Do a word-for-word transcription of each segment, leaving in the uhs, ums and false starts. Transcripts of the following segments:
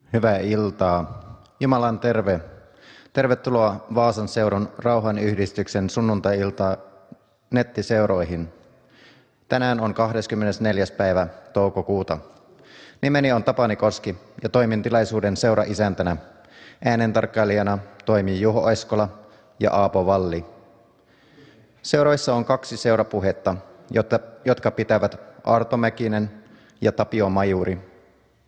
Hyvää iltaa. Jumalan terve. Tervetuloa Vaasan seuran rauhanyhdistyksen sunnuntai-ilta nettiseuroihin. Tänään on kahdeskymmenesneljäs päivä toukokuuta. Nimeni on Tapani Koski ja toimin tilaisuuden seura-isäntänä. Äänentarkkailijana toimii Juho Eskola ja Aapo Valli. Seuroissa on kaksi seurapuhetta, jotka pitävät Arto Mäkinen ja Tapio Majuri.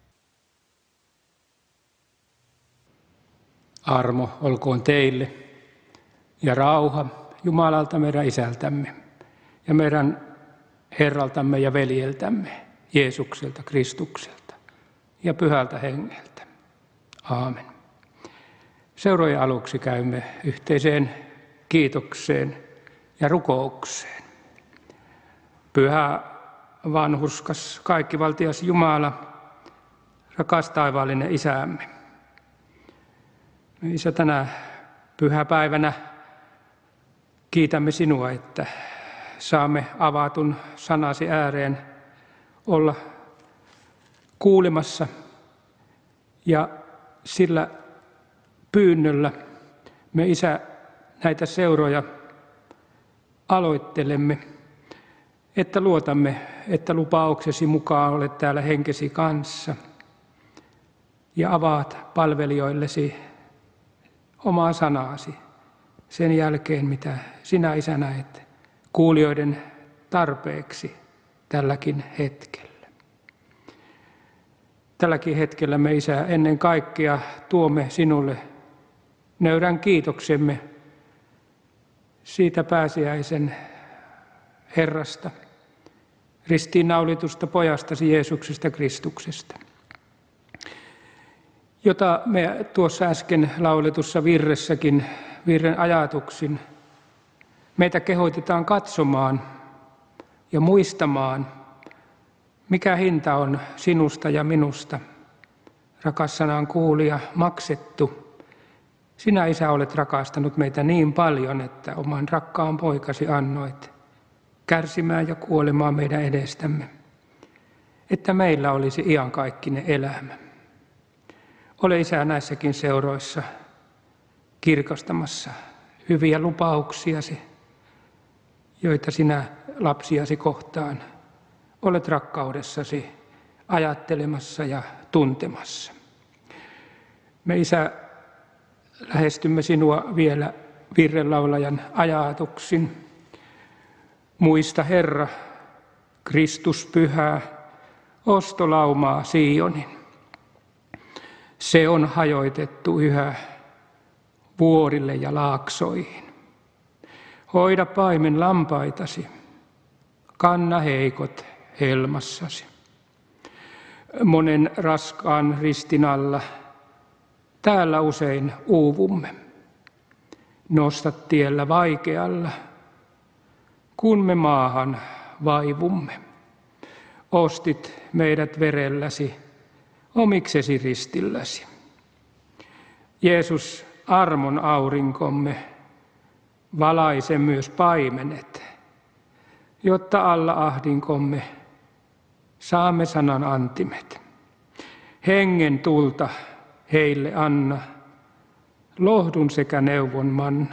Armo olkoon teille ja rauha Jumalalta meidän Isältämme ja meidän Herraltamme ja veljeltämme, Jeesukselta, Kristukselta ja Pyhältä Hengeltä. Aamen. Seurojen aluksi käymme yhteiseen kiitokseen ja rukoukseen. Pyhä, vanhurskas, kaikkivaltias Jumala, rakas taivaallinen Isämme. Me Isä, tänä pyhäpäivänä kiitämme sinua, että saamme avatun sanasi ääreen olla kuulemassa ja sillä pyynnöllä me Isä näitä seuroja aloittelemme, että luotamme, että lupauksesi mukaan olet täällä henkesi kanssa ja avaat palvelijoillesi omaa sanaasi sen jälkeen, mitä sinä Isä näet kuulijoiden tarpeeksi tälläkin hetkellä. Tälläkin hetkellä me Isä ennen kaikkea tuomme sinulle nöyrän kiitoksemme siitä pääsiäisen Herrasta, ristiinnaulitusta pojastasi Jeesuksesta Kristuksesta, jota me tuossa äsken lauletussa virressäkin, virren ajatuksin, meitä kehoitetaan katsomaan ja muistamaan, mikä hinta on sinusta ja minusta, rakas sanan kuulija, maksettu. Sinä, Isä, olet rakastanut meitä niin paljon, että oman rakkaan poikasi annoit kärsimään ja kuolemaan meidän edestämme, että meillä olisi iankaikkinen elämä. Ole Isä näissäkin seuroissa kirkastamassa hyviä lupauksiasi, joita sinä lapsiasi kohtaan olet rakkaudessasi ajattelemassa ja tuntemassa. Me Isä lähestymme sinua vielä virrenlaulajan ajatuksin. Muista Herra, Kristus pyhää, ostolaumaa Sionin. Se on hajoitettu yhä vuorille ja laaksoihin. Hoida paimen lampaitasi, kanna heikot helmassasi. Monen raskaan ristin alla täällä usein uuvumme. Nosta tiellä vaikealla, kun me maahan vaivumme. Ostit meidät verelläsi, omiksesi ristilläsi. Jeesus, armon aurinkomme, valaise myös paimenet, jotta alla ahdinkomme saamme sanan antimet. Hengen tulta heille anna, lohdun sekä neuvon manna.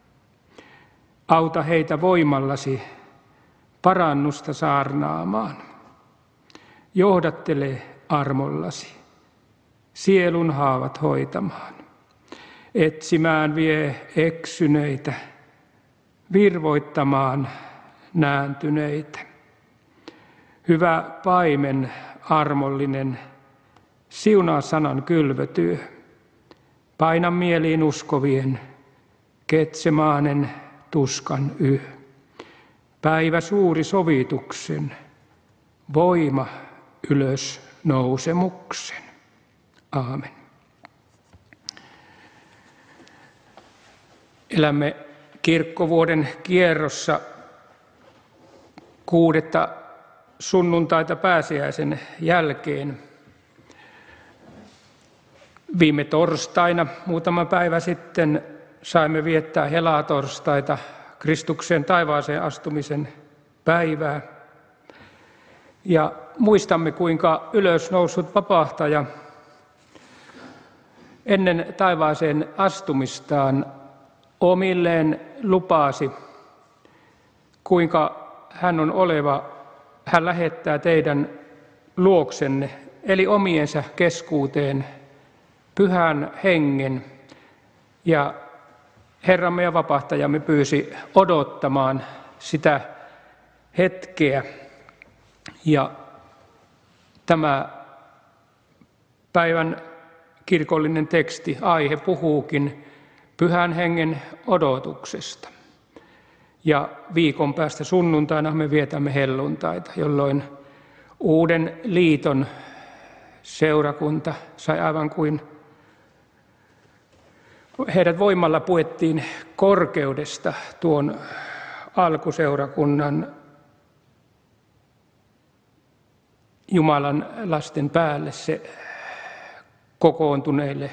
Auta heitä voimallasi parannusta saarnaamaan. Johdattele armollasi sielun haavat hoitamaan. Etsimään vie eksyneitä, virvoittamaan nääntyneitä. Hyvä paimen armollinen, siunaa sanan kylvötyö. Paina mieliin uskovien, Getsemaanen tuskan yö. Päivä suuri sovituksen, voima ylös nousemuksen. Aamen. Elämme kirkkovuoden kierrossa kuudetta sunnuntaita pääsiäisen jälkeen. Viime torstaina, muutama päivä sitten, saimme viettää helatorstaita, Kristuksen taivaaseen astumisen päivää. Ja muistamme, kuinka ylösnoussut vapahtaja ennen taivaaseen astumistaan omilleen lupasi, kuinka hän on oleva, hän lähettää teidän luoksenne, eli omiensa keskuuteen, pyhän hengen. Ja Herramme ja vapahtajamme pyysi odottamaan sitä hetkeä. Ja tämä päivän kirkollinen teksti, aihe puhuukin pyhän hengen odotuksesta. Ja viikon päästä sunnuntaina me vietämme helluntaita, jolloin uuden liiton seurakunta sai aivan kuin heidät voimalla puettiin korkeudesta tuon alkuseurakunnan Jumalan lasten päälle se kokoontuneille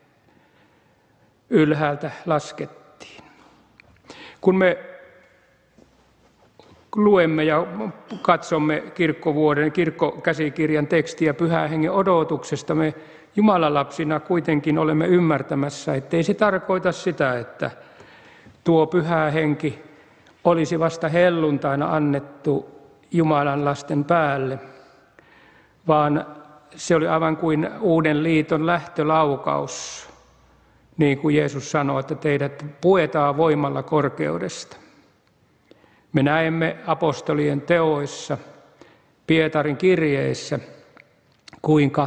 ylhäältä laskettiin. Kun me luemme ja katsomme kirkkovuoden, kirkkokäsikirjan tekstiä pyhän hengen odotuksesta, me Jumalan lapsina kuitenkin olemme ymmärtämässä, ettei se tarkoita sitä, että tuo pyhä henki olisi vasta helluntaina annettu Jumalan lasten päälle, vaan se oli aivan kuin uuden liiton lähtölaukaus, niin kuin Jeesus sanoi, että teidät puetaan voimalla korkeudesta. Me näemme apostolien teoissa, Pietarin kirjeissä, kuinka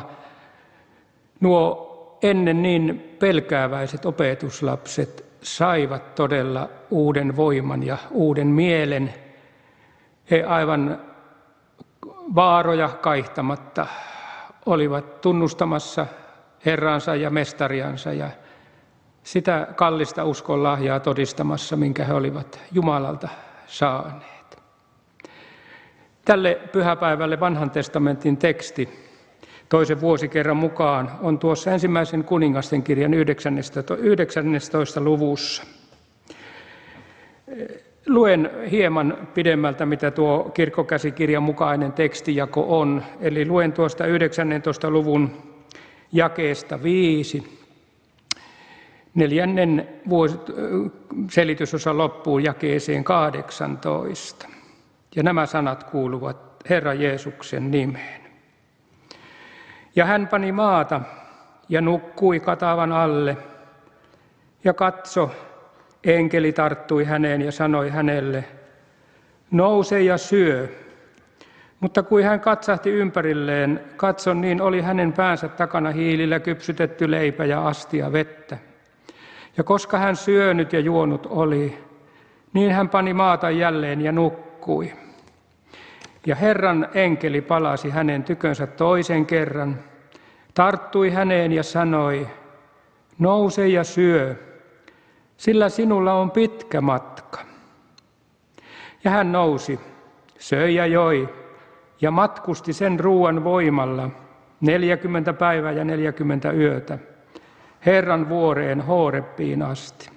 nuo ennen niin pelkääväiset opetuslapset saivat todella uuden voiman ja uuden mielen. He aivan vaaroja kaihtamatta olivat tunnustamassa Herransa ja Mestariansa ja sitä kallista uskon lahjaa todistamassa, minkä he olivat Jumalalta saaneet. Tälle pyhäpäivälle vanhan testamentin teksti toisen vuosikerran mukaan on tuossa ensimmäisen kuningasten kirjan yhdeksännentoista luvussa. Luen hieman pidemmältä, mitä tuo kirkkokäsikirjan mukainen tekstijako on. Eli luen tuosta yhdeksännentoista luvun jakeesta viisi. Neljännen vuosi, selitysosa loppuu jakeeseen kahdeksantoista. Ja nämä sanat kuuluvat Herra Jeesuksen nimeen. Ja hän pani maata ja nukkui katavan alle. Ja katso, enkeli tarttui häneen ja sanoi hänelle, nouse ja syö. Mutta kun hän katsahti ympärilleen, katson, niin oli hänen päänsä takana hiilillä kypsytetty leipä ja astia vettä. Ja koska hän syönyt ja juonut oli, niin hän pani maata jälleen ja nukkui. Ja Herran enkeli palasi hänen tykönsä toisen kerran, tarttui häneen ja sanoi, nouse ja syö, sillä sinulla on pitkä matka. Ja hän nousi, söi ja joi, ja matkusti sen ruuan voimalla neljäkymmentä päivää ja neljäkymmentä yötä, Herran vuoreen Horebbiin asti.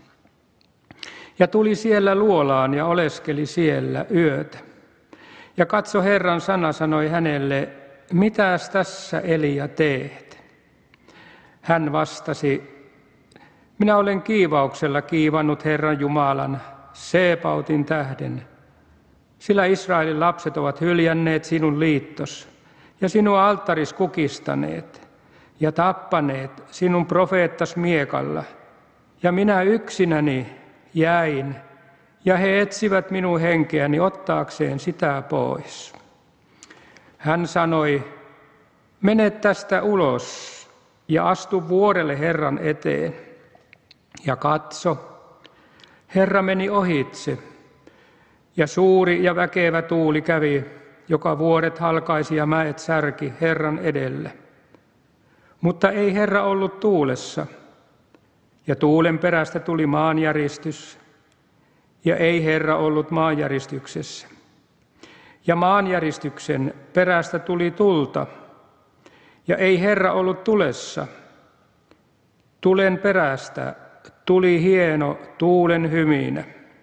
Ja tuli siellä luolaan ja oleskeli siellä yötä. Ja katso, Herran sana sanoi hänelle, mitäs tässä Elia teet? Hän vastasi, minä olen kiivauksella kiivannut Herran Jumalan Seebautin tähden, sillä Israelin lapset ovat hyljänneet sinun liittos ja sinua alttaris kukistaneet ja tappaneet sinun profeettas miekalla, ja minä yksinäni jäin, ja he etsivät minun henkeäni ottaakseen sitä pois. Hän sanoi, mene tästä ulos ja astu vuorelle Herran eteen. Ja katso, Herra meni ohitse, ja suuri ja väkevä tuuli kävi, joka vuoret halkaisi ja mäet särki Herran edellä. Mutta ei Herra ollut tuulessa, ja tuulen perästä tuli maanjäristys, ja ei Herra ollut maanjäristyksessä. Ja maanjäristyksen perästä tuli tulta, ja ei Herra ollut tulessa. Tulen perästä tuli hieno tuulen hyminä.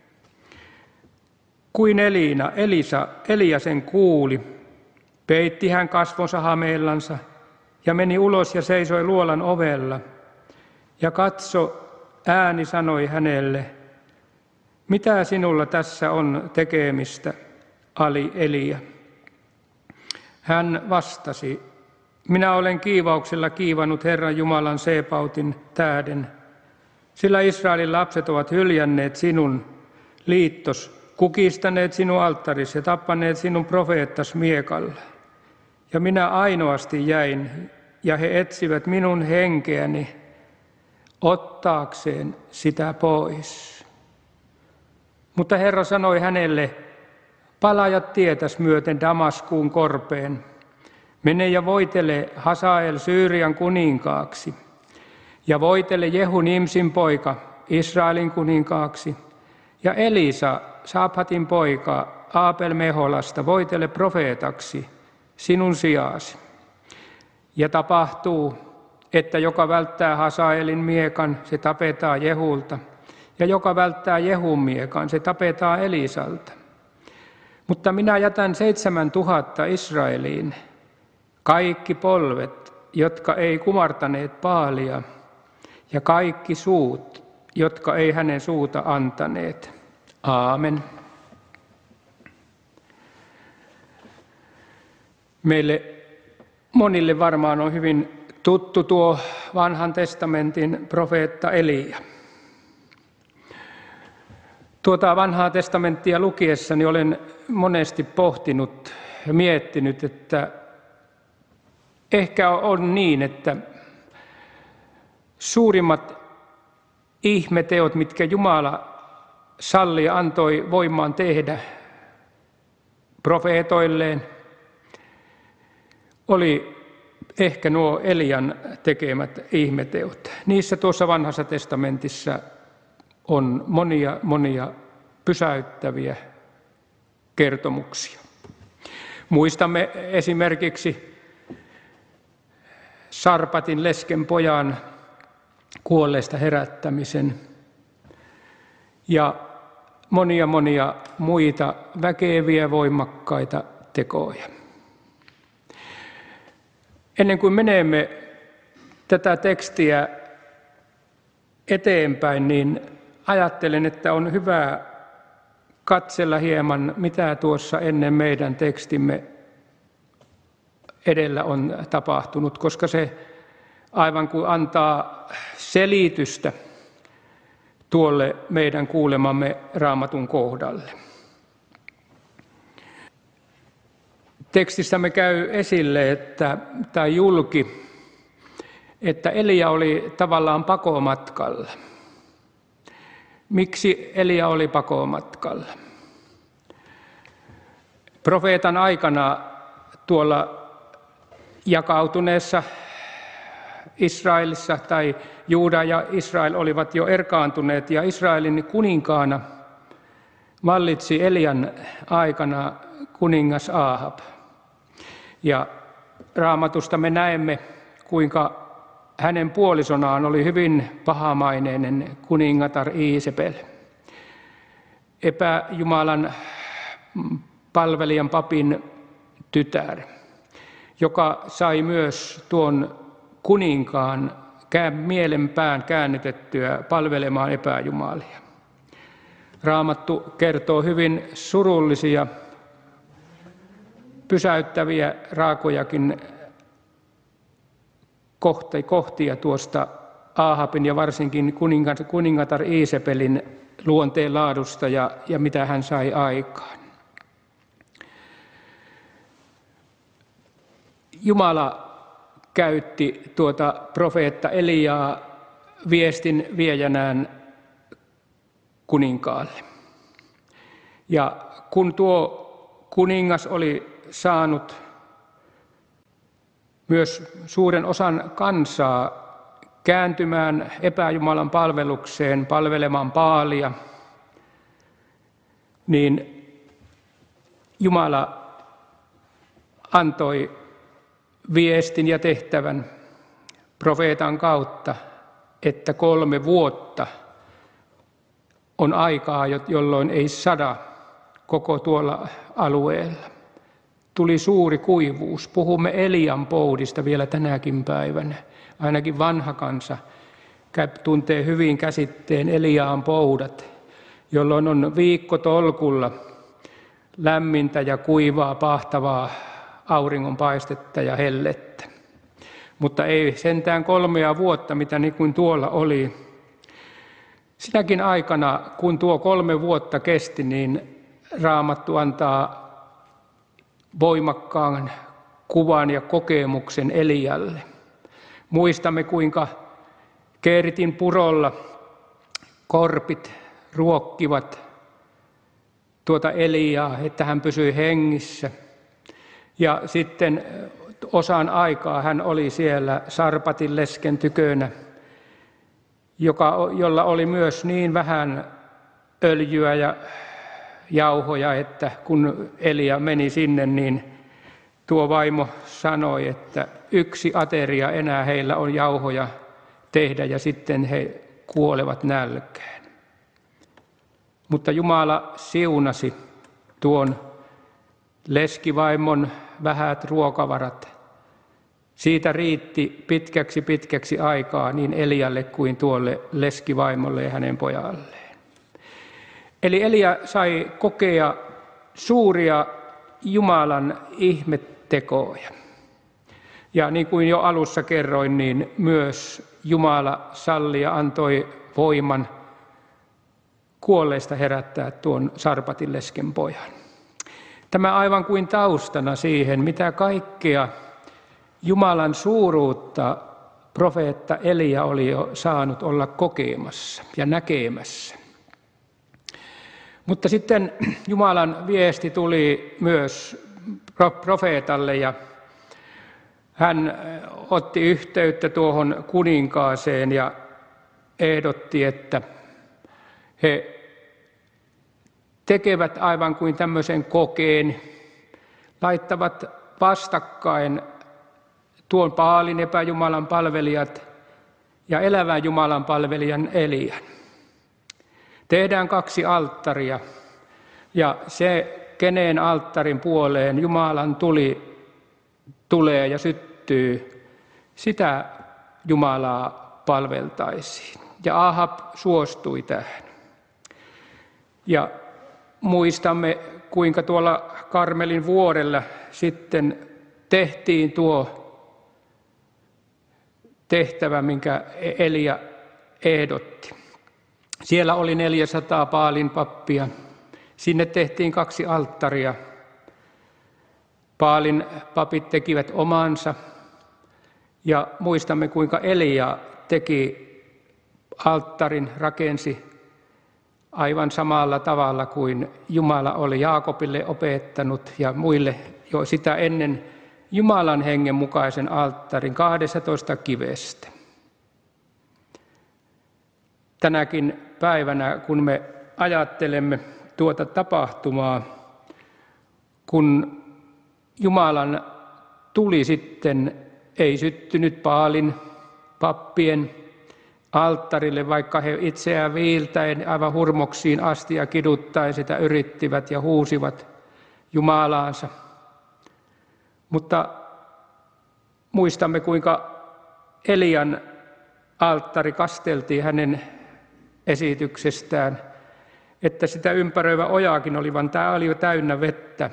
Kuin Eliina, Elisa, Elia sen kuuli, peitti hän kasvonsa hameellansa ja meni ulos ja seisoi luolan ovella. Ja katso, ääni sanoi hänelle, mitä sinulla tässä on tekemistä, Ali Elia? Hän vastasi, minä olen kiivauksella kiivannut Herran Jumalan Seebautin tähden, sillä Israelin lapset ovat hyljänneet sinun liittos, kukistaneet sinun alttaris ja tappaneet sinun profeettas miekalla. Ja minä ainoasti jäin, ja he etsivät minun henkeäni ottaakseen sitä pois. Mutta Herra sanoi hänelle, palaa tietäs myöten Damaskuun korpeen, mene ja voitele Hasael Syyrian kuninkaaksi, ja voitele Jehu Nimsin poika Israelin kuninkaaksi, ja Elisa, Saaphatin poika Aapel Meholasta, voitele profeetaksi sinun sijaasi. Ja tapahtuu, että joka välttää Hasaelin miekan, se tapetaan Jehulta, ja joka välttää Jehun miekan, se tapetaan Elisalta. Mutta minä jätän seitsemän tuhatta Israeliin, kaikki polvet, jotka ei kumartaneet Baalia, ja kaikki suut, jotka ei hänen suuta antaneet. Aamen. Meille monille varmaan on hyvin tuttu tuo vanhan testamentin profeetta Elia. Tuota vanhaa testamenttia lukiessani olen monesti pohtinut ja miettinyt, että ehkä on niin, että suurimmat ihmeteot, mitkä Jumala salli ja antoi voimaan tehdä profeetoilleen, oli ehkä nuo Elian tekemät ihmeteot. Niissä tuossa vanhassa testamentissa on monia, monia pysäyttäviä kertomuksia. Muistamme esimerkiksi Sarpatin lesken pojan kuolleesta herättämisen ja monia monia muita väkeviä voimakkaita tekoja. Ennen kuin menemme tätä tekstiä eteenpäin, niin ajattelen, että on hyvä katsella hieman, mitä tuossa ennen meidän tekstimme edellä on tapahtunut, koska se aivan kuin antaa selitystä tuolle meidän kuulemamme Raamatun kohdalle. Tekstistämme käy esille, että, tai julki, että Elia oli tavallaan pakomatkalla. Miksi Elia oli pakomatkalla? Profeetan aikana tuolla jakautuneessa Israelissa tai Juuda ja Israel olivat jo erkaantuneet ja Israelin kuninkaana vallitsi Elian aikana kuningas Aahab. Ja Raamatusta me näemme, kuinka hänen puolisonaan oli hyvin pahamaineinen kuningatar Iisebel, epäjumalan palvelijan papin tytär, joka sai myös tuon kuninkaan mielenpään käännytettyä palvelemaan epäjumalia. Raamattu kertoo hyvin surullisia, pysäyttäviä, raakojakin kohtia tuosta Aahabin ja varsinkin kuningatar Iisebelin luonteen laadusta ja, ja mitä hän sai aikaan. Jumala käytti tuota profeetta Eliaa viestin viejänään kuninkaalle. Ja kun tuo kuningas oli saanut myös suuren osan kansaa kääntymään epäjumalan palvelukseen, palvelemaan Baalia, niin Jumala antoi viestin ja tehtävän profeetan kautta, että kolme vuotta on aikaa, jolloin ei sada koko tuolla alueella. Tuli suuri kuivuus. Puhumme Elian poudista vielä tänäkin päivänä. Ainakin vanha kansa tuntee hyvin käsitteen Eliaan poudat, jolloin on viikkotolkulla lämmintä ja kuivaa, pahtavaa auringonpaistetta ja hellettä. Mutta ei sentään kolmea vuotta, mitä niin kuin tuolla oli. Sinäkin aikana, kun tuo kolme vuotta kesti, niin Raamattu antaa voimakkaan kuvan ja kokemuksen Elialle. Muistamme, kuinka Keeritin purolla korpit ruokkivat tuota Eliaa, että hän pysyi hengissä. Ja sitten osan aikaa hän oli siellä Sarpatin lesken tykönä, joka, jolla oli myös niin vähän öljyä ja jauhoja, että kun Elia meni sinne, niin tuo vaimo sanoi, että yksi ateria enää heillä on jauhoja tehdä ja sitten he kuolevat nälkään. Mutta Jumala siunasi tuon leskivaimon vähät ruokavarat. Siitä riitti pitkäksi pitkäksi aikaa niin Elialle kuin tuolle leskivaimolle ja hänen pojalleen. Eli Elia sai kokea suuria Jumalan ihmettekoja. Ja niin kuin jo alussa kerroin, niin myös Jumala salli ja antoi voiman kuolleista herättää tuon Sarpatin lesken pojan. Tämä aivan kuin taustana siihen, mitä kaikkea Jumalan suuruutta profeetta Elia oli jo saanut olla kokemassa ja näkemässä. Mutta sitten Jumalan viesti tuli myös profeetalle ja hän otti yhteyttä tuohon kuninkaaseen ja ehdotti, että he tekevät aivan kuin tämmöisen kokeen, laittavat vastakkain tuon Baalin epäjumalan palvelijat ja elävän Jumalan palvelijan Elian. Tehdään kaksi alttaria ja se, kenen alttarin puoleen Jumalan tuli tulee ja syttyy, sitä Jumalaa palveltaisiin. Ja Ahab suostui tähän. Ja muistamme, kuinka tuolla Karmelin vuorella sitten tehtiin tuo tehtävä, minkä Elia ehdotti. Siellä oli neljäsataa Baalin pappia. Sinne tehtiin kaksi alttaria. Baalin papit tekivät omansa. Ja muistamme, kuinka Elia teki alttarin, rakensi aivan samalla tavalla kuin Jumala oli Jaakobille opettanut ja muille jo sitä ennen Jumalan hengen mukaisen alttarin kahdestatoista kivestä. Tänäkin päivänä, kun me ajattelemme tuota tapahtumaa, kun Jumalan tuli sitten, ei syttynyt Baalin pappien alttarille, vaikka he itseään viiltäen aivan hurmoksiin asti ja kiduttaen sitä yrittivät ja huusivat Jumalaansa. Mutta muistamme, kuinka Elian alttari kasteltiin hänen esityksestään, että sitä ympäröivä ojakin oli, vaan tämä oli jo täynnä vettä.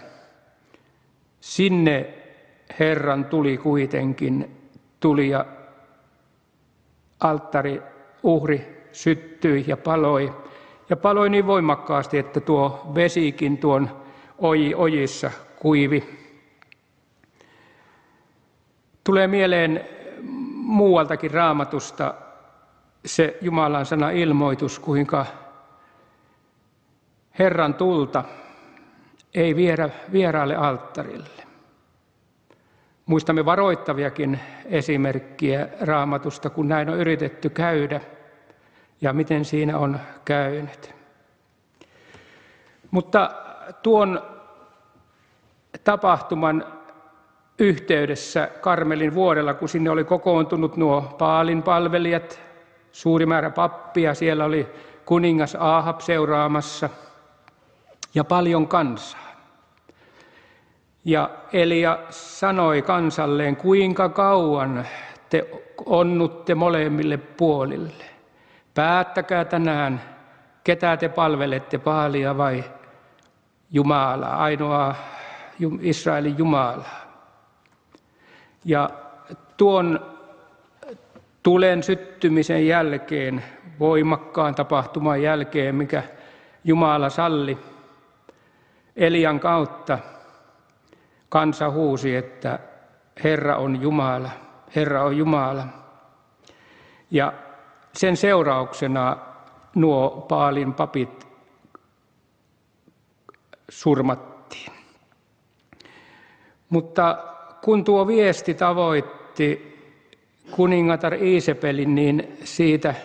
Sinne Herran tuli kuitenkin tuli ja alttari, uhri syttyi ja paloi. Ja paloi niin voimakkaasti, että tuo vesikin tuon oji, ojissa kuivi. Tulee mieleen muualtakin Raamatusta se Jumalan sana ilmoitus, kuinka Herran tulta ei viedä vieraalle alttarille. Muistamme varoittaviakin esimerkkiä Raamatusta, kun näin on yritetty käydä ja miten siinä on käynyt. Mutta tuon tapahtuman yhteydessä Karmelin vuorella, kun sinne oli kokoontunut nuo Baalin palvelijat, suuri määrä pappia, siellä oli kuningas Ahab seuraamassa ja paljon kansaa. Ja Elia sanoi kansalleen, kuinka kauan te onnutte molemmille puolille. päättäkää tänään, ketä te palvelette, Baalia vai Jumalaa, ainoaa Israelin Jumalaa. Ja tuon tulen syttymisen jälkeen, voimakkaan tapahtuman jälkeen, mikä Jumala salli Elian kautta, kansa huusi, että Herra on Jumala, Herra on Jumala. Ja sen seurauksena nuo Baalin papit surmattiin. Mutta kun tuo viesti tavoitti kuningatar Iisebelin, niin siitä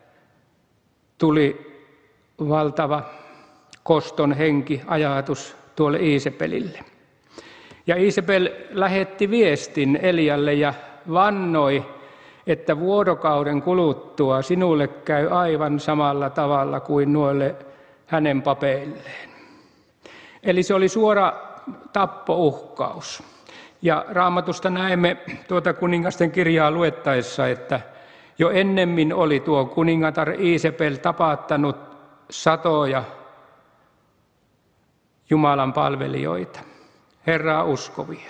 tuli valtava koston henki, ajatus tuolle Iisebelille. Ja Iisebel lähetti viestin Elialle ja vannoi, että vuorokauden kuluttua sinulle käy aivan samalla tavalla kuin nuolle hänen papeilleen. Eli se oli suora tappouhkaus. Ja Raamatusta näemme tuota kuningasten kirjaa luettaessa, että jo ennemmin oli tuo kuningatar Iisebel tapattanut satoja Jumalan palvelijoita, Herraa uskovia.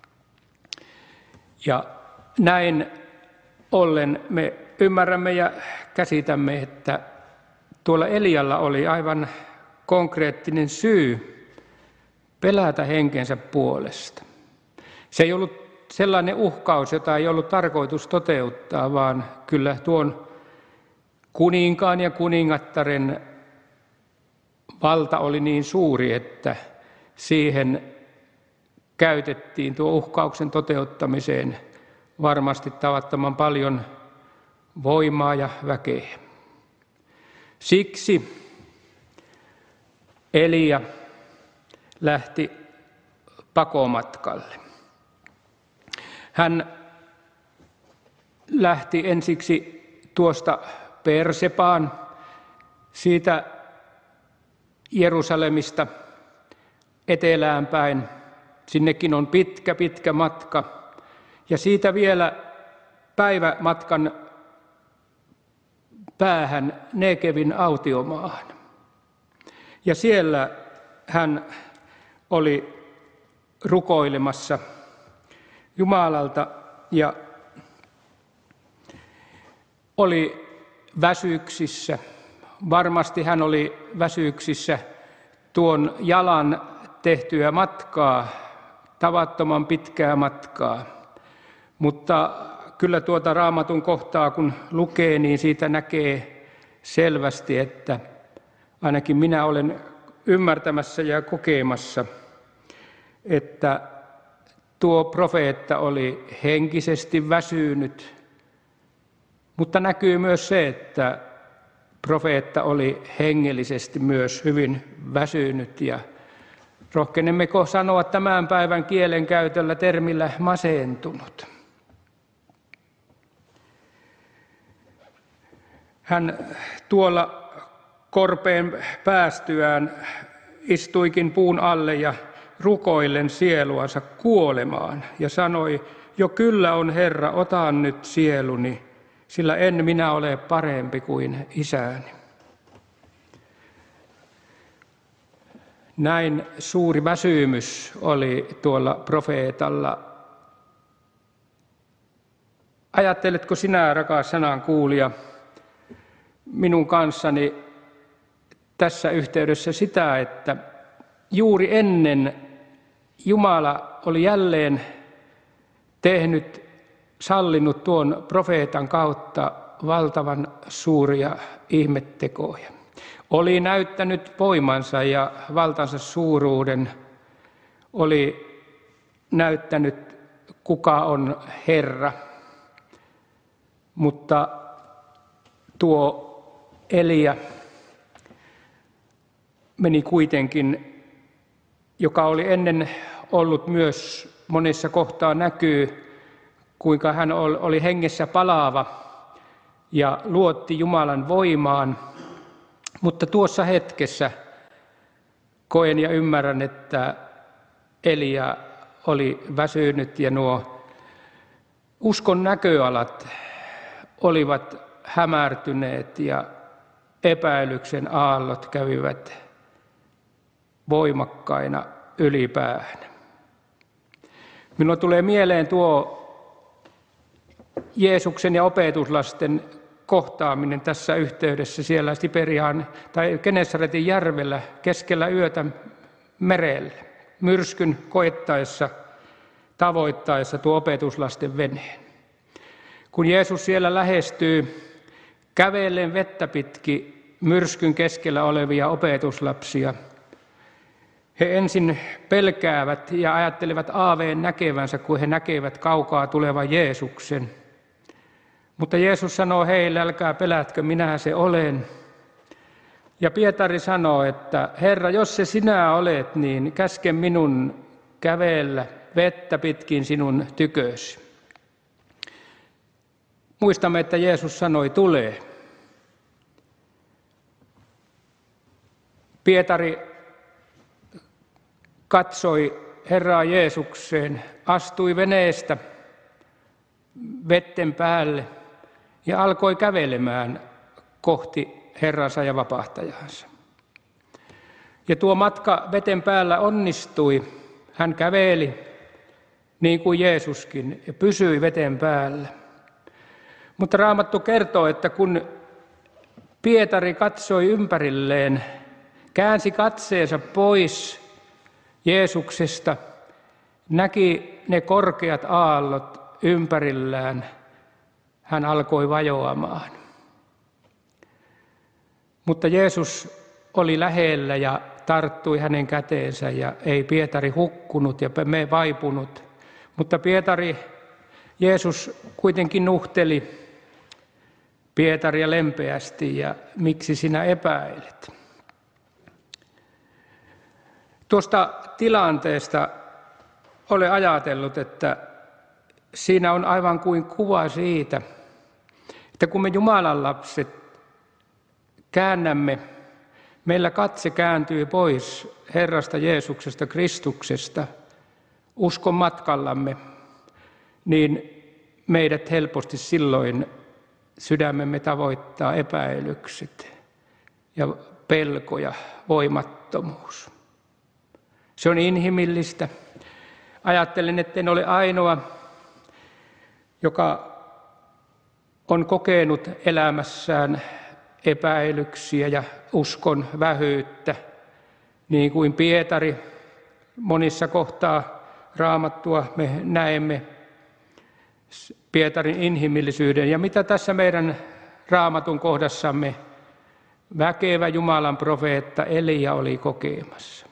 Ja näin ollen me ymmärrämme ja käsitämme, että tuolla Elialla oli aivan konkreettinen syy pelätä henkensä puolesta. Se ei ollut sellainen uhkaus, jota ei ollut tarkoitus toteuttaa, vaan kyllä tuon kuninkaan ja kuningattaren valta oli niin suuri, että siihen käytettiin tuo uhkauksen toteuttamiseen varmasti tavattoman paljon voimaa ja väkeä. Siksi Elia lähti pakomatkalle. Hän lähti ensiksi tuosta Beersebaan, siitä Jerusalemista etelään päin. Sinnekin on pitkä, pitkä matka. Ja siitä vielä päivämatkan päähän Negevin autiomaahan. Ja siellä hän oli rukoilemassa Jumalalta ja oli väsyksissä. Varmasti hän oli väsyksissä tuon jalan tehtyä matkaa, tavattoman pitkää matkaa. Mutta kyllä tuota Raamatun kohtaa kun lukee, niin siitä näkee selvästi, että ainakin minä olen ymmärtämässä ja kokemassa, että tuo profeetta oli henkisesti väsynyt, mutta näkyy myös se, että profeetta oli hengellisesti myös hyvin väsynyt ja rohkenemmeko sanoa tämän päivän kielenkäytöllä termillä masentunut. Hän tuolla korpeen päästyään istuikin puun alle ja rukoillen sieluansa kuolemaan ja sanoi, jo kyllä on Herra, otan nyt sieluni, sillä en minä ole parempi kuin isäni. Näin suuri väsymys oli tuolla profeetalla. Ajatteletko sinä, rakas sanankuulija, minun kanssani tässä yhteydessä sitä, että juuri ennen Jumala oli jälleen tehnyt, sallinut tuon profeetan kautta valtavan suuria ihmettekoja. Oli näyttänyt voimansa ja valtansa suuruuden, oli näyttänyt kuka on Herra, mutta tuo Elia meni kuitenkin, joka oli ennen ollut myös monessa kohtaa näkyy, kuinka hän oli hengessä palaava ja luotti Jumalan voimaan. Mutta tuossa hetkessä koen ja ymmärrän, että Elia oli väsynyt ja nuo uskon näköalat olivat hämärtyneet ja epäilyksen aallot kävivät voimakkaina ylipäähän. Minulle tulee mieleen tuo Jeesuksen ja opetuslasten kohtaaminen tässä yhteydessä siellä Tiberiaan tai Genesaretin järvellä keskellä yötä merellä, myrskyn koettaessa, tavoittaessa tuo opetuslasten veneen. Kun Jeesus siellä lähestyy kävellen vettä pitkin myrskyn keskellä olevia opetuslapsia, he ensin pelkäävät ja ajattelevat aaveen näkevänsä, kun he näkevät kaukaa tulevan Jeesuksen. Mutta Jeesus sanoo heille, älkää pelätkö, minä se olen. Ja Pietari sanoo, että Herra, jos se sinä olet, niin käske minun kävellä vettä pitkin sinun tykösi. Muistamme, että Jeesus sanoi, tule. Pietari katsoi Herraa Jeesukseen, astui veneestä vetten päälle ja alkoi kävelemään kohti Herransa ja vapahtajansa. Ja tuo matka veten päällä onnistui. Hän käveli niin kuin Jeesuskin ja pysyi veten päällä. Mutta Raamattu kertoo, että kun Pietari katsoi ympärilleen, käänsi katseensa pois Jeesuksesta, näki ne korkeat aallot ympärillään, hän alkoi vajoamaan. Mutta Jeesus oli lähellä ja tarttui hänen käteensä ja ei Pietari hukkunut ja me vaipunut. Mutta Pietari, Jeesus kuitenkin nuhteli Pietaria lempeästi ja miksi sinä epäilet? Tuosta tilanteesta olen ajatellut, että siinä on aivan kuin kuva siitä, että kun me Jumalan lapset käännämme, meillä katse kääntyy pois Herrasta Jeesuksesta, Kristuksesta, uskon matkallamme, niin meidät helposti silloin sydämemme tavoittaa epäilykset ja pelko ja voimattomuus. Se on inhimillistä. Ajattelen, etten ole ainoa, joka on kokenut elämässään epäilyksiä ja uskon vähyyttä, niin kuin Pietari. Monissa kohtaa Raamattua me näemme Pietarin inhimillisyyden. Ja mitä tässä meidän Raamatun kohdassamme väkevä Jumalan profeetta Elia oli kokemassa.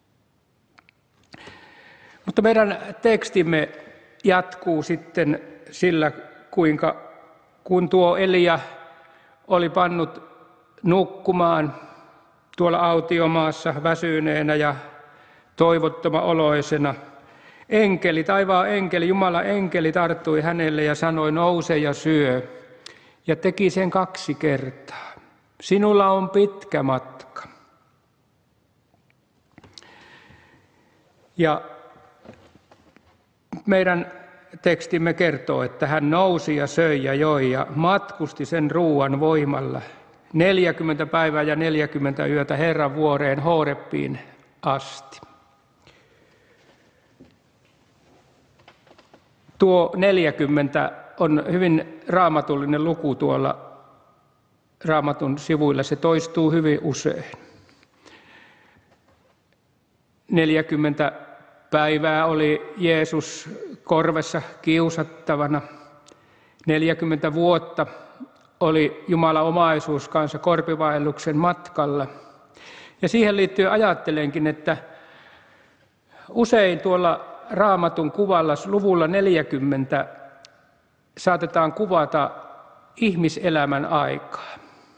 Mutta meidän tekstimme jatkuu sitten sillä, kuinka kun tuo Elia oli pannut nukkumaan tuolla autiomaassa väsyneenä ja toivottomaoloisena, enkeli, taivaan enkeli, Jumalan enkeli tarttui hänelle ja sanoi, nouse ja syö. Ja teki sen kaksi kertaa. Sinulla on pitkä matka. Ja meidän tekstimme kertoo, että hän nousi ja söi ja joi ja matkusti sen ruuan voimalla neljäkymmentä päivää ja neljäkymmentä yötä Herran vuoreen Horebiin asti. Tuo neljäkymmentä on hyvin raamatullinen luku tuolla Raamatun sivuilla. Se toistuu hyvin usein. neljäkymmentä päivää oli Jeesus korvessa kiusattavana. neljäkymmentä vuotta oli Jumalan omaisuus kanssa korpivaelluksen matkalla. Ja siihen liittyen ajattelenkin, että usein tuolla Raamatun kuvalla luvulla neljäkymmentä saatetaan kuvata ihmiselämän aikaa.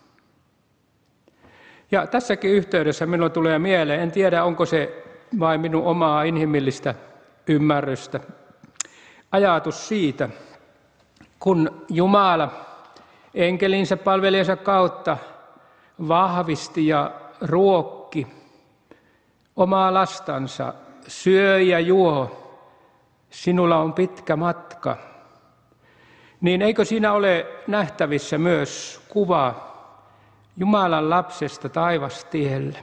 Ja tässäkin yhteydessä minulle tulee mieleen, en tiedä onko se vain minun omaa inhimillistä ymmärrystä, ajatus siitä, kun Jumala enkelinsä palvelijansa kautta vahvisti ja ruokki omaa lastansa, syö ja juo, sinulla on pitkä matka, niin eikö siinä ole nähtävissä myös kuva Jumalan lapsesta taivastielle?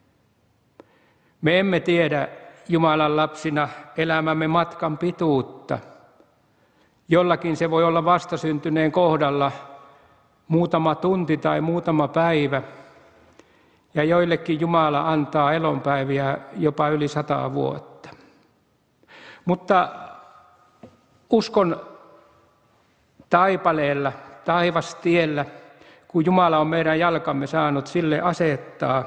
Me emme tiedä Jumalan lapsina elämämme matkan pituutta. Jollakin se voi olla vastasyntyneen kohdalla muutama tunti tai muutama päivä, ja joillekin Jumala antaa elonpäiviä jopa yli sata vuotta. Mutta uskon taipaleella, taivastiellä, kun Jumala on meidän jalkamme saanut sille asettaa,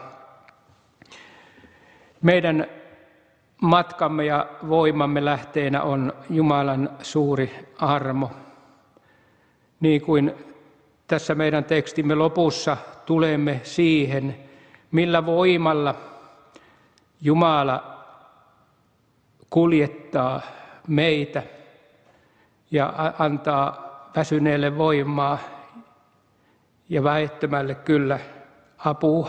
meidän matkamme ja voimamme lähteenä on Jumalan suuri armo. Niin kuin tässä meidän tekstimme lopussa tulemme siihen, millä voimalla Jumala kuljettaa meitä ja antaa väsyneelle voimaa ja väettömälle kyllä apua.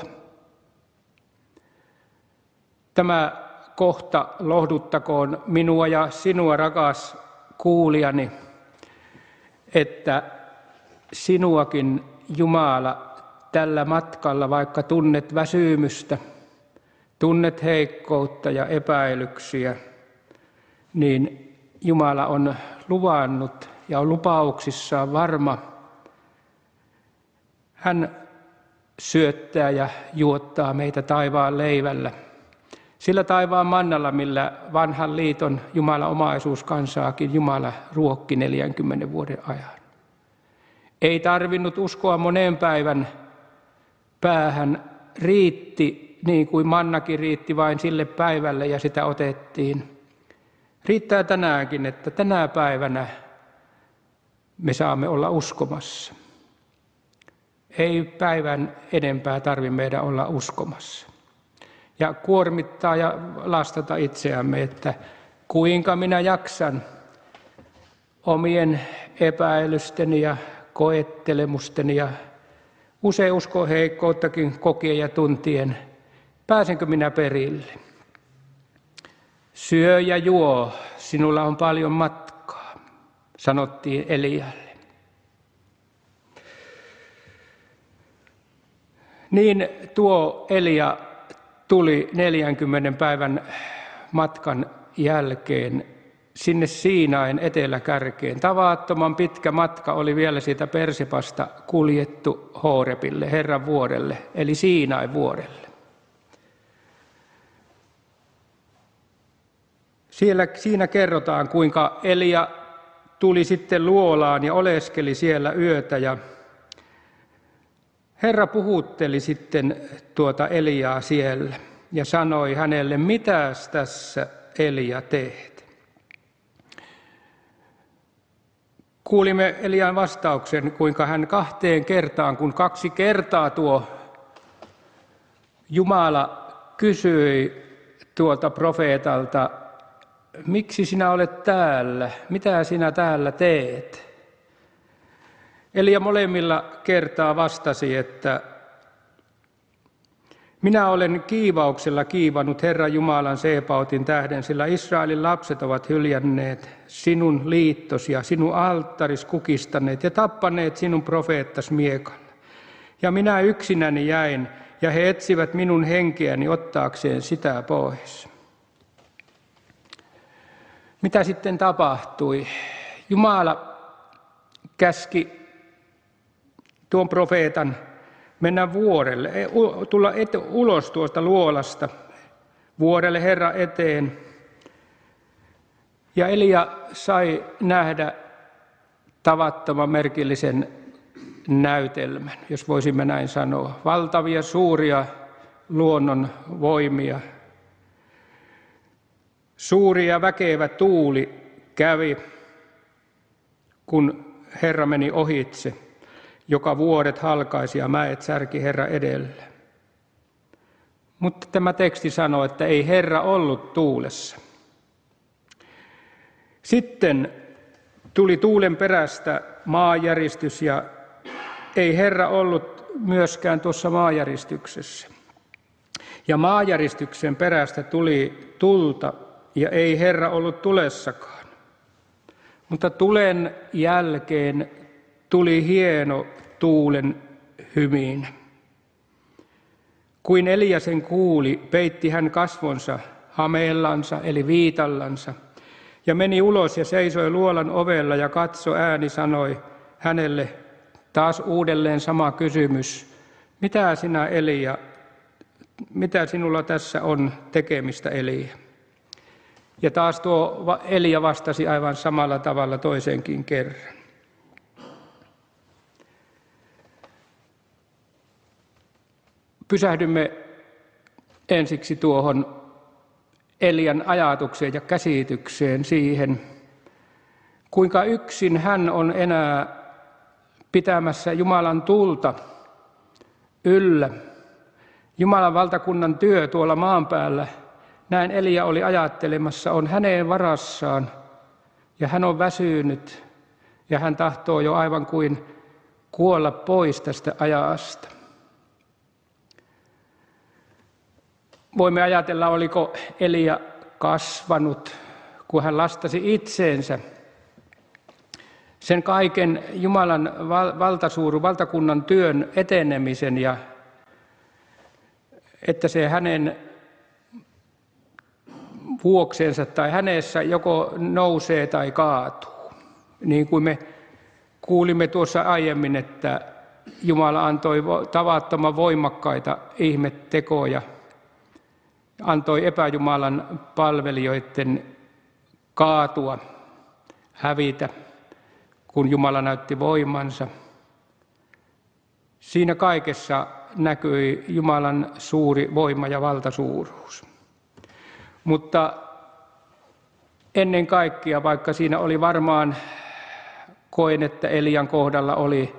Tämä kohta lohduttakoon minua ja sinua, rakas kuulijani, että sinuakin Jumala tällä matkalla, vaikka tunnet väsymystä, tunnet heikkoutta ja epäilyksiä, niin Jumala on luvannut ja on lupauksissaan varma. Hän syöttää ja juottaa meitä taivaan leivällä. Sillä taivaan mannalla, millä vanhan liiton Jumala omaisuuskansaakin Jumala ruokki neljänkymmenen vuoden ajan. Ei tarvinnut uskoa moneen päivän päähän, riitti niin kuin mannakin riitti vain sille päivälle ja sitä otettiin. Riittää tänäänkin, että tänä päivänä me saamme olla uskomassa. Ei päivän enempää tarvitse meidän olla uskomassa. Ja kuormittaa ja lastata itseämme, että kuinka minä jaksan omien epäilysteni ja koettelemusteni ja usein uskon heikkouttakin kokien ja tuntien, pääsenkö minä perille? Syö ja juo, sinulla on paljon matkaa, sanottiin Elialle. Niin tuo Elia tuli neljänkymmenen päivän matkan jälkeen sinne Siinain eteläkärkeen. Tavattoman pitkä matka oli vielä siitä Persepasta kuljettu Horebille, Herran vuorelle, eli Siinain vuorelle. Siellä, siinä kerrotaan, kuinka Elia tuli sitten luolaan ja oleskeli siellä yötä. Ja Herra puhutteli sitten tuota Eliaa siellä ja sanoi hänelle, mitäs tässä Elia teet? Kuulimme Elian vastauksen, kuinka hän kahteen kertaan, kun kaksi kertaa tuo Jumala kysyi tuolta profeetalta, miksi sinä olet täällä, mitä sinä täällä teet? Elia molemmilla kertaa vastasi, että minä olen kiivauksella kiivannut Herran Jumalan Seebautin tähden, sillä Israelin lapset ovat hyljänneet sinun liittosi ja sinun alttaris kukistaneet ja tappaneet sinun profeettas miekalla. Ja minä yksinäni jäin, ja he etsivät minun henkeäni ottaakseen sitä pois. Mitä sitten tapahtui? Jumala käski tuon profeetan mennä vuorelle, tulla ete, ulos tuosta luolasta, vuorelle Herran eteen. Ja Elia sai nähdä tavattoman merkillisen näytelmän, jos voisimme näin sanoa. Valtavia, suuria luonnon voimia. Suuri ja väkevä tuuli kävi, kun Herra meni ohitse, joka vuoret halkaisi ja mäet särki Herra edellä. Mutta tämä teksti sanoo, että ei Herra ollut tuulessa. Sitten tuli tuulen perästä maanjäristys ja ei Herra ollut myöskään tuossa maanjäristyksessä. Ja maanjäristyksen perästä tuli tulta ja ei Herra ollut tulessakaan. Mutta tulen jälkeen tuli hieno tuulen hymin. Kuin Elia sen kuuli, peitti hän kasvonsa hameellansa eli viitallansa ja meni ulos ja seisoi luolan ovella ja katso ääni sanoi hänelle taas uudelleen sama kysymys. Mitä sinä Elia, mitä sinulla tässä on tekemistä Elia? Ja taas tuo Elia vastasi aivan samalla tavalla toisenkin kerran. Pysähdymme ensiksi tuohon Elian ajatukseen ja käsitykseen siihen, kuinka yksin hän on enää pitämässä Jumalan tulta yllä. Jumalan valtakunnan työ tuolla maan päällä, näin Elia oli ajattelemassa, on hänen varassaan ja hän on väsynyt ja hän tahtoo jo aivan kuin kuolla pois tästä ajasta. Voimme ajatella, oliko Elia kasvanut, kun hän lastasi itseensä sen kaiken Jumalan valtasuuru, valtakunnan työn etenemisen ja että se hänen vuoksensa tai hänessä joko nousee tai kaatuu. Niin kuin me kuulimme tuossa aiemmin, että Jumala antoi tavattoman voimakkaita ihmettekoja, antoi epäjumalan palvelijoiden kaatua, hävitä, kun Jumala näytti voimansa. Siinä kaikessa näkyi Jumalan suuri voima ja valtasuuruus. Mutta ennen kaikkea, vaikka siinä oli varmaan, koen, että Elian kohdalla oli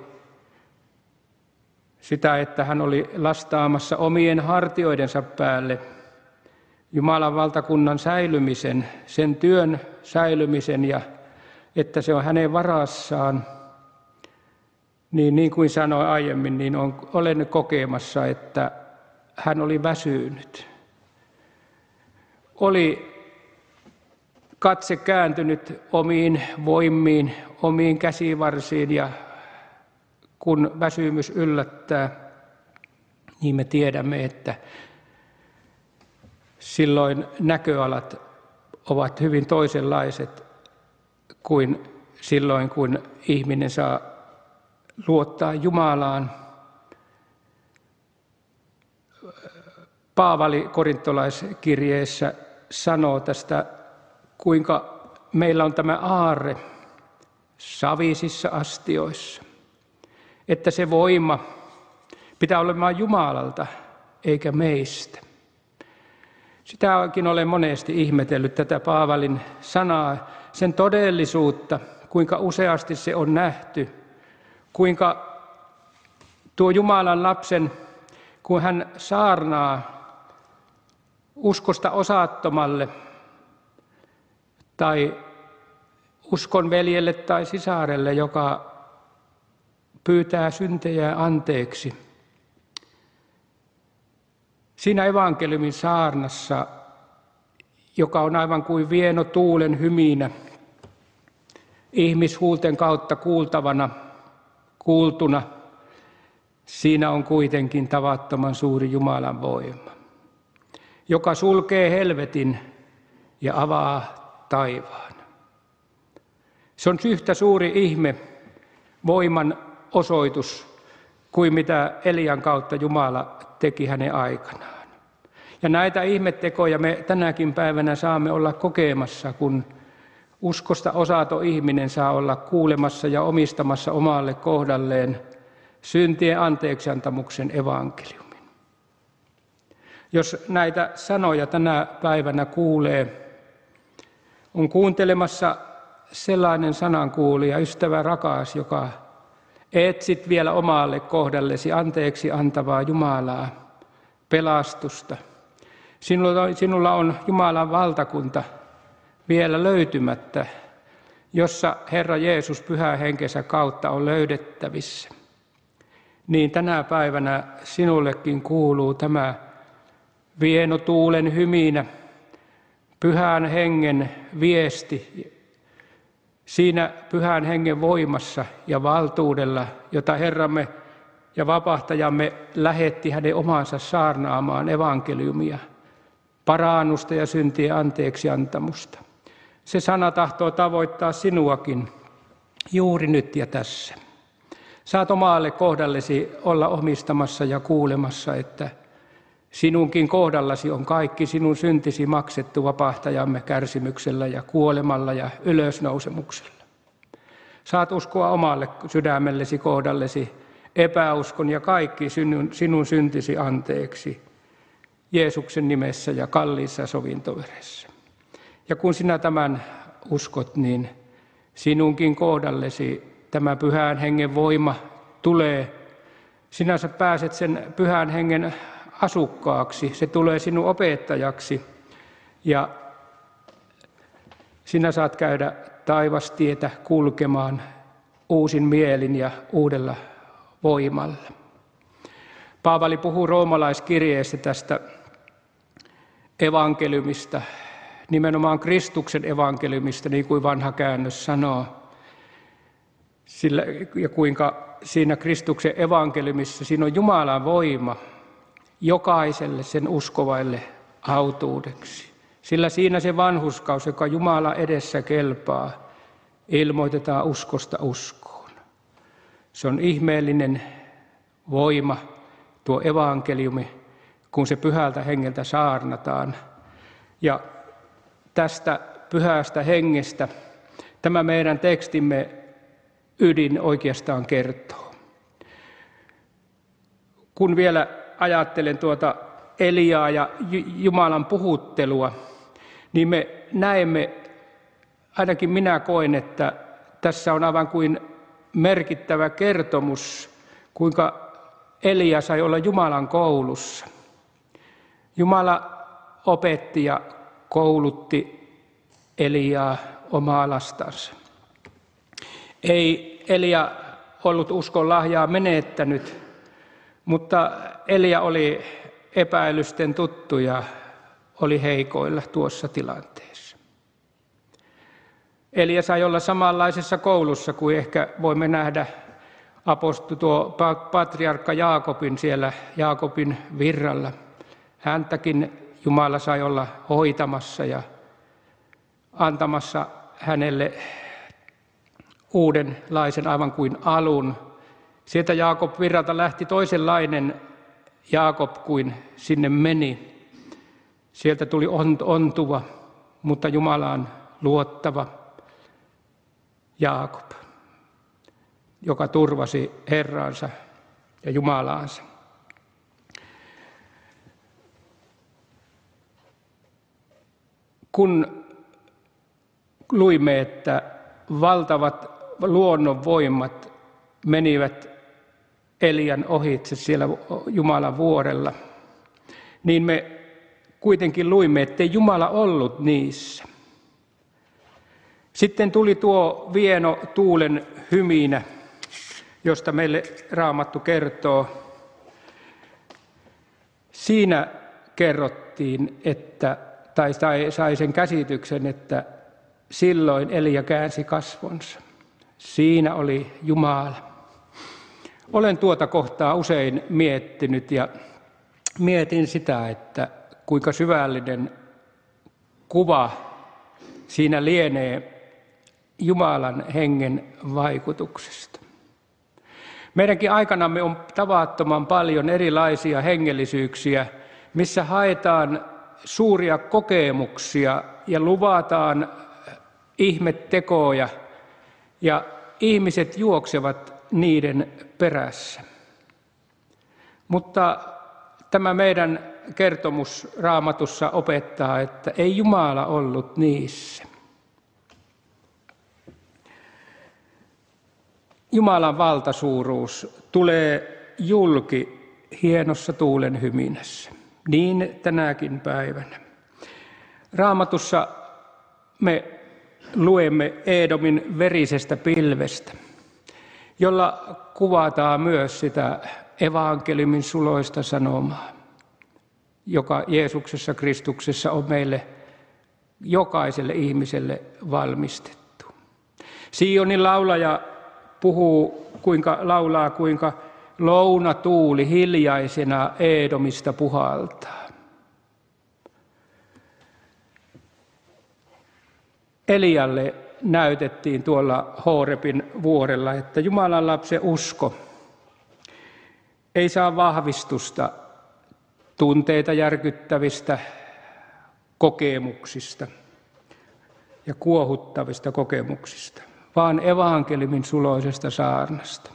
sitä, että hän oli lastaamassa omien hartioidensa päälle Jumalan valtakunnan säilymisen, sen työn säilymisen ja että se on hänen varassaan, niin, niin kuin sanoin aiemmin, niin on, olen kokemassa, että hän oli väsynyt. Oli katse kääntynyt omiin voimiin, omiin käsivarsiin ja kun väsymys yllättää, niin me tiedämme, että silloin näköalat ovat hyvin toisenlaiset kuin silloin, kun ihminen saa luottaa Jumalaan. Paavali korintolaiskirjeessä sanoo tästä, kuinka meillä on tämä aarre savisissa astioissa, että se voima pitää olemaan Jumalalta eikä meistä. Sitäkin olen monesti ihmetellyt, tätä Paavalin sanaa, sen todellisuutta, kuinka useasti se on nähty, kuinka tuo Jumalan lapsen, kun hän saarnaa uskosta osattomalle tai uskon veljelle tai sisarelle, joka pyytää syntejä anteeksi. Siinä evankeliumin saarnassa, joka on aivan kuin vieno tuulen hyminä, ihmishuulten kautta kuultavana, kuultuna, siinä on kuitenkin tavattoman suuri Jumalan voima, joka sulkee helvetin ja avaa taivaan. Se on yhtä suuri ihme, voiman osoitus, kuin mitä Elian kautta Jumala teki hänen aikanaan. Ja näitä ihmettekoja me tänäkin päivänä saamme olla kokemassa, kun uskosta osaton ihminen saa olla kuulemassa ja omistamassa omalle kohdalleen syntien anteeksiantamuksen evankeliumin. Jos näitä sanoja tänä päivänä kuulee, on kuuntelemassa sellainen sanankuulija, ystävä rakas, joka etsit vielä omalle kohdallesi anteeksi antavaa Jumalaa, pelastusta. Sinulla, sinulla on Jumalan valtakunta vielä löytymättä, jossa Herra Jeesus pyhä henkensä kautta on löydettävissä. Niin tänä päivänä sinullekin kuuluu tämä vieno tuulen hyminä, pyhän hengen viesti, Siinä Pyhän Hengen voimassa ja valtuudella, jota Herramme ja vapahtajamme lähetti hänen omansa saarnaamaan evankeliumia, parannusta ja syntien anteeksi antamusta. Se sana tahtoo tavoittaa sinuakin juuri nyt ja tässä. Saat omalle kohdallesi olla omistamassa ja kuulemassa, että sinunkin kohdallasi on kaikki sinun syntisi maksettu vapahtajamme kärsimyksellä ja kuolemalla ja ylösnousemuksella. Saat uskoa omalle sydämellesi kohdallesi epäuskon ja kaikki sinun, sinun syntisi anteeksi Jeesuksen nimessä ja kalliissa sovintoveressä. Ja kun sinä tämän uskot, niin sinunkin kohdallesi tämä Pyhän Hengen voima tulee. Sinä sä pääset sen Pyhän Hengen asukkaaksi, se tulee sinun opettajaksi ja sinä saat käydä taivastietä kulkemaan uusin mielin ja uudella voimalla. Paavali puhuu roomalaiskirjeessä tästä evankeliumista, nimenomaan Kristuksen evankeliumista, niin kuin vanha käännös sanoo. Sillä, ja kuinka siinä Kristuksen evankeliumissa siinä on Jumalan voima jokaiselle sen uskovaille autuudeksi. Sillä siinä se vanhurskaus, joka Jumala edessä kelpaa, ilmoitetaan uskosta uskoon. Se on ihmeellinen voima, tuo evankeliumi, kun se Pyhältä Hengeltä saarnataan. Ja tästä Pyhästä Hengestä tämä meidän tekstimme ydin oikeastaan kertoo. Kun vielä ajattelen tuota Eliaa ja Jumalan puhuttelua, niin me näemme, ainakin minä koen, että tässä on aivan kuin merkittävä kertomus, kuinka Elia sai olla Jumalan koulussa. Jumala opetti ja koulutti Eliaa omaa lastansa. Ei Elia ollut uskon lahjaa menettänyt, mutta Elia oli epäilysten tuttu ja oli heikoilla tuossa tilanteessa. Elia sai olla samanlaisessa koulussa kuin ehkä voimme nähdä apostu tuo patriarkka Jaakobin siellä Jaakobin virralla. Häntäkin Jumala sai olla hoitamassa ja antamassa hänelle uudenlaisen aivan kuin alun. Sieltä Jaakob virralta lähti toisenlainen Jaakob kuin sinne meni. Sieltä tuli ontuva, mutta Jumalaan luottava Jaakob, joka turvasi Herransa ja Jumalaansa. Kun luimme, että valtavat luonnonvoimat menivät Elian ohitse siellä Jumalan vuorella, niin me kuitenkin luimme, ettei Jumala ollut niissä. Sitten tuli tuo vieno tuulen hyminä, josta meille Raamattu kertoo. Siinä kerrottiin, että, tai sai, sai sen käsityksen, että silloin Elia käänsi kasvonsa. Siinä oli Jumala. Olen tuota kohtaa usein miettinyt ja mietin sitä, että kuinka syvällinen kuva siinä lienee Jumalan hengen vaikutuksesta. Meidänkin aikanamme on tavattoman paljon erilaisia hengellisyyksiä, missä haetaan suuria kokemuksia ja luvataan ihmettekoja ja ihmiset juoksevat niiden perässä. Mutta tämä meidän kertomus Raamatussa opettaa, että ei Jumala ollut niissä. Jumalan valtasuuruus tulee julki hienossa tuulen hyminässä, niin tänäkin päivänä. Raamatussa me luemme Edomin verisestä pilvestä, jolla kuvataan myös sitä evankeliumin suloista sanomaa, joka Jeesuksessa Kristuksessa on meille jokaiselle ihmiselle valmistettu. Sionin laulaja puhuu, kuinka laulaa, kuinka lounatuuli hiljaisena Eedomista puhaltaa. Elialle näytettiin tuolla Horebin vuorella, että Jumalan lapsen usko ei saa vahvistusta tunteita järkyttävistä kokemuksista ja kuohuttavista kokemuksista, vaan evankeliumin suloisesta saarnasta.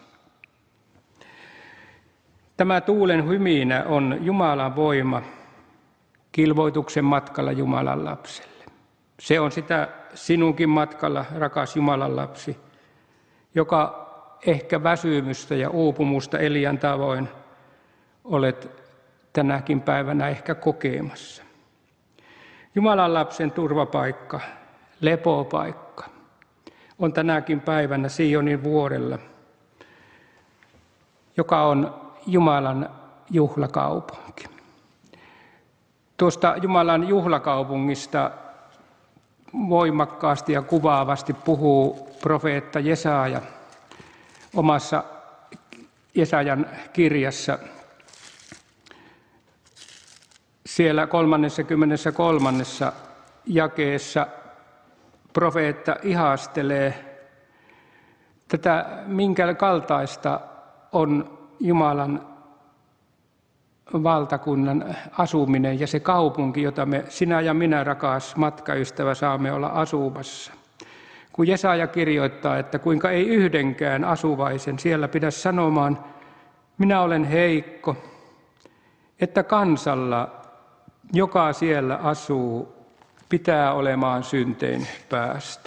Tämä tuulen hyminä on Jumalan voima kilvoituksen matkalla Jumalan lapselle. Se on sitä sinunkin matkalla, rakas Jumalan lapsi, joka ehkä väsymystä ja uupumusta Elian tavoin olet tänäkin päivänä ehkä kokemassa. Jumalan lapsen turvapaikka, lepopaikka on tänäkin päivänä Sionin vuorella, joka on Jumalan juhlakaupunki. Tuosta Jumalan juhlakaupungista voimakkaasti ja kuvaavasti puhuu profeetta Jesaja omassa Jesajan kirjassa. Siellä kolmaskymmeneskolmas jakeessa profeetta ihastelee tätä, minkä kaltaista on Jumalan valtakunnan asuminen ja se kaupunki, jota me, sinä ja minä, rakas matkaystävä, saamme olla asumassa. Kun Jesaja kirjoittaa, että kuinka ei yhdenkään asuvaisen siellä pidä sanomaan, minä olen heikko, että kansalla, joka siellä asuu, pitää olemaan syntein päästä.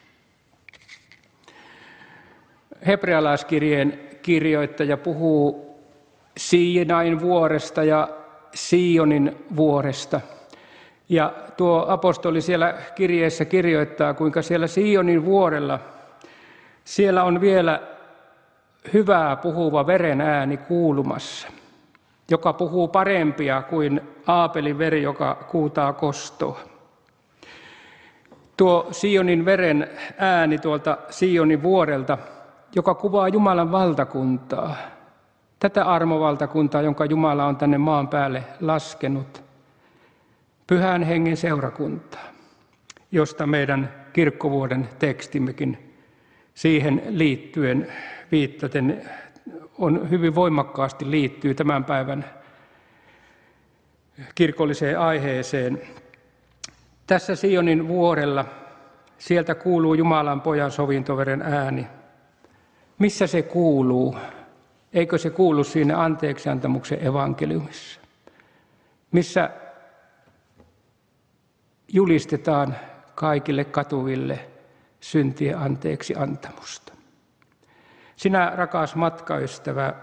Hebrealaiskirjeen kirjoittaja puhuu Siinain vuoresta ja Sionin vuoresta. Ja tuo apostoli siellä kirjeessä kirjoittaa, kuinka siellä Sionin vuorella, siellä on vielä hyvää puhuva veren ääni kuulumassa, joka puhuu parempia kuin Aapelin veri, joka kuutaa kostoa. Tuo Sionin veren ääni tuolta Sionin vuorelta, joka kuvaa Jumalan valtakuntaa, tätä armovaltakuntaa, jonka Jumala on tänne maan päälle laskenut, Pyhän Hengen seurakuntaa, josta meidän kirkkovuoden tekstimmekin siihen liittyen viittaten on hyvin voimakkaasti liittyy tämän päivän kirkolliseen aiheeseen. Tässä Sionin vuorella, sieltä kuuluu Jumalan pojan sovintoveren ääni. Missä se kuuluu? Eikö se kuulu siinä anteeksiantamuksen evankeliumissa, missä julistetaan kaikille katuville syntien anteeksi antamusta. Sinä, rakas matkaystävä,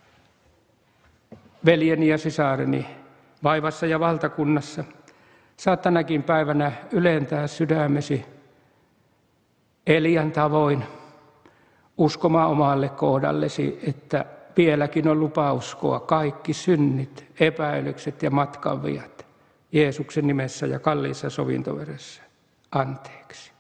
veljeni ja sisareni, vaivassa ja valtakunnassa, saat tänäkin päivänä ylentää sydämesi Elian tavoin uskomaan omalle kohdallesi, että vieläkin on lupa uskoa kaikki synnit, epäilykset ja matkanviat Jeesuksen nimessä ja kalliissa sovintoveressä anteeksi.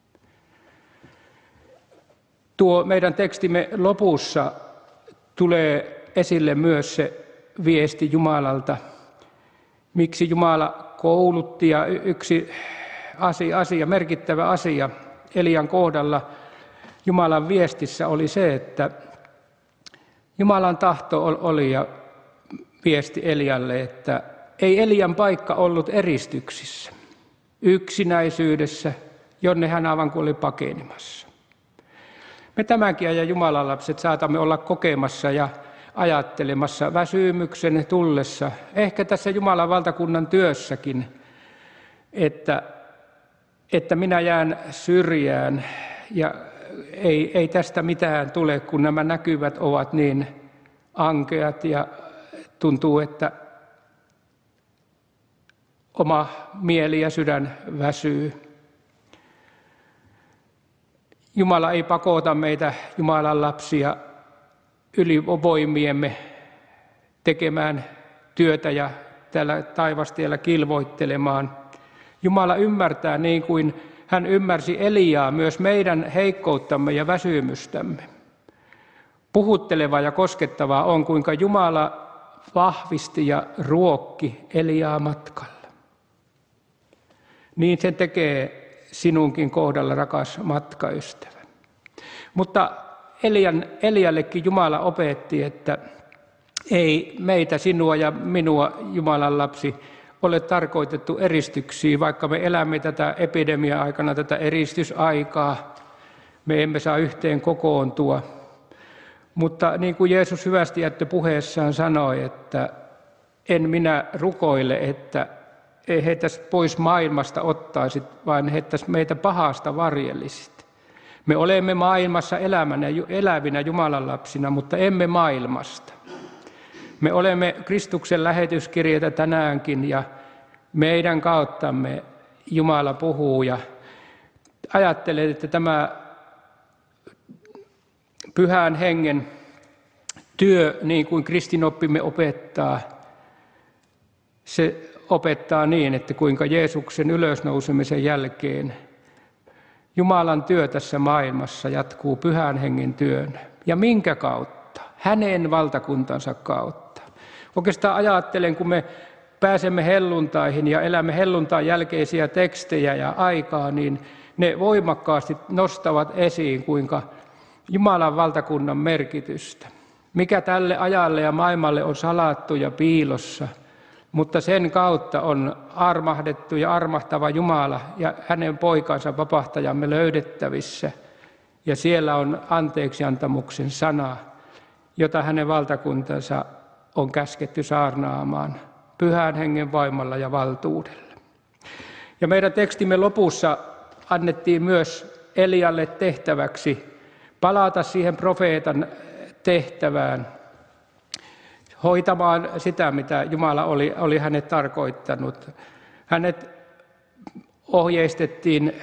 Tuo meidän tekstimme lopussa tulee esille myös se viesti Jumalalta, miksi Jumala koulutti, ja yksi asia, asia, merkittävä asia Elian kohdalla Jumalan viestissä oli se, että Jumalan tahto oli ja viesti Elialle, että ei Elian paikka ollut eristyksissä, yksinäisyydessä, jonne hän aivan kuin oli pakenimassa. Me tämänkin ajan Jumalan lapset saatamme olla kokemassa ja ajattelemassa väsymyksen tullessa, ehkä tässä Jumalan valtakunnan työssäkin, että, että minä jään syrjään ja ei, ei tästä mitään tule, kun nämä näkyvät ovat niin ankeat ja tuntuu, että oma mieli ja sydän väsyy. Jumala ei pakota meitä, Jumalan lapsia, ylivoimiemme tekemään työtä ja täällä taivastiellä kilvoittelemaan. Jumala ymmärtää niin kuin Hän ymmärsi Eliaa myös meidän heikkouttamme ja väsymystämme. Puhutteleva ja koskettavaa on, kuinka Jumala vahvisti ja ruokki Eliaa matkalla. Niin se tekee sinunkin kohdalla, rakas matkaystävä. Mutta Elian, Eliallekin Jumala opetti, että ei meitä, sinua ja minua, Jumalan lapsi, ole tarkoitettu eristyksiin, vaikka me elämme tätä epidemia-aikana, tätä eristysaikaa. Me emme saa yhteen kokoontua. Mutta niin kuin Jeesus hyvästi jättö puheessaan sanoi, että en minä rukoile, että ei heitä pois maailmasta ottaisit, vaan heitä meitä pahasta varjelisit. Me olemme maailmassa elämänä, elävinä Jumalan lapsina, mutta emme maailmasta. Me olemme Kristuksen lähetyskirjeitä tänäänkin ja meidän kauttamme Jumala puhuu ja ajattelen, että tämä Pyhän Hengen työ, niin kuin kristinoppimme opettaa, se opettaa niin, että kuinka Jeesuksen ylösnousemisen jälkeen Jumalan työ tässä maailmassa jatkuu Pyhän Hengen työnä. Ja minkä kautta? Hänen valtakuntansa kautta. Oikeastaan ajattelen, kun me pääsemme helluntaihin ja elämme helluntain jälkeisiä tekstejä ja aikaa, niin ne voimakkaasti nostavat esiin, kuinka Jumalan valtakunnan merkitystä. Mikä tälle ajalle ja maailmalle on salattu ja piilossa, mutta sen kautta on armahdettu ja armahtava Jumala ja hänen poikansa vapahtajamme löydettävissä. Ja siellä on anteeksiantamuksen sana, jota hänen valtakuntansa on käsketty saarnaamaan Pyhän Hengen voimalla ja valtuudella. Ja meidän tekstimme lopussa annettiin myös Elialle tehtäväksi palata siihen profeetan tehtävään, hoitamaan sitä, mitä Jumala oli, oli hänet tarkoittanut. Hänet ohjeistettiin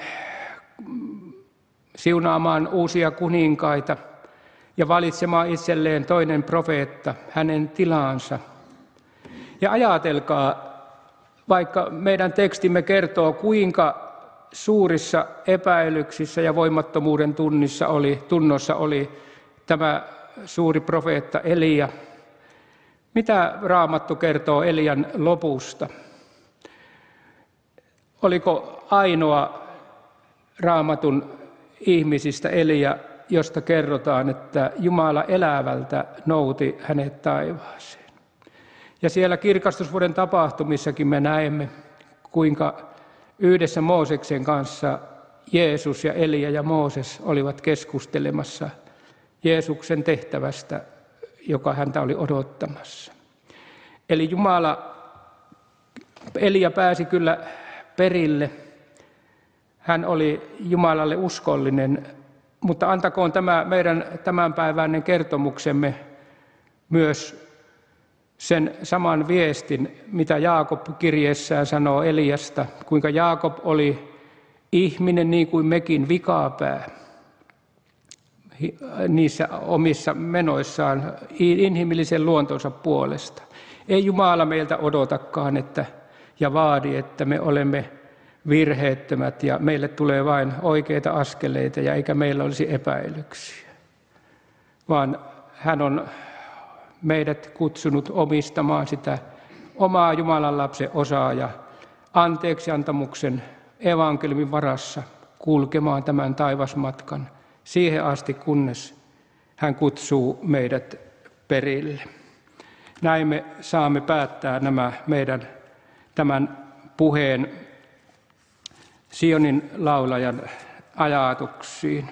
siunaamaan uusia kuninkaita ja valitsemaan itselleen toinen profeetta hänen tilaansa. Ja ajatelkaa, vaikka meidän tekstimme kertoo, kuinka suurissa epäilyksissä ja voimattomuuden tunnissa oli, tunnossa oli tämä suuri profeetta Elia. Mitä Raamattu kertoo Elian lopusta? Oliko ainoa Raamatun ihmisistä Elia, josta kerrotaan, että Jumala elävältä nouti hänet taivaaseen? Ja siellä kirkastusvuoden tapahtumissakin me näemme, kuinka yhdessä Mooseksen kanssa Jeesus ja Elia ja Mooses olivat keskustelemassa Jeesuksen tehtävästä, joka häntä oli odottamassa. Eli Jumala, Elia pääsi kyllä perille. Hän oli Jumalalle uskollinen, mutta antakoon tämä meidän tämänpäiväinen kertomuksemme myös sen saman viestin, mitä Jaakob kirjeessään sanoo Eliasta, kuinka Jaakob oli ihminen niin kuin mekin, vikapää niissä omissa menoissaan inhimillisen luontonsa puolesta. Ei Jumala meiltä odotakaan että, ja vaadi, että me olemme virheettömät ja meille tulee vain oikeita askeleita ja eikä meillä olisi epäilyksiä, vaan hän on meidät kutsunut omistamaan sitä omaa Jumalan lapsen osaa ja anteeksiantamuksen evankeliumin varassa kulkemaan tämän taivasmatkan siihen asti, kunnes hän kutsuu meidät perille. Näin me saamme päättää nämä meidän tämän puheen Sionin laulajan ajatuksiin.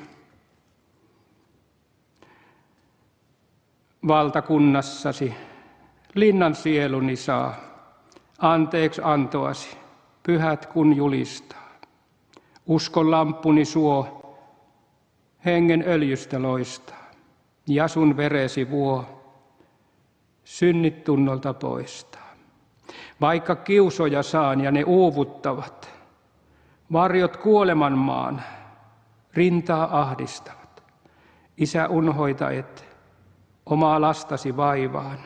Valtakunnassasi linnan sieluni saa, anteeksi antoasi, pyhät kun julistaa. Uskon lamppuni suo, hengen öljystä loistaa, ja sun veresi vuo, synnit tunnolta poistaa. Vaikka kiusoja saan ja ne uuvuttavat, varjot kuoleman maan, rintaa ahdistavat. Isä, unhoita et omaa lastasi vaivaan.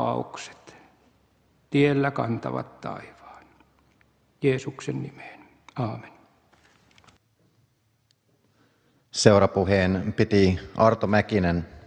Armolupaukset tiellä kantavat taivaan. Jeesuksen nimeen. Aamen. Seurapuheen piti Arto Mäkinen.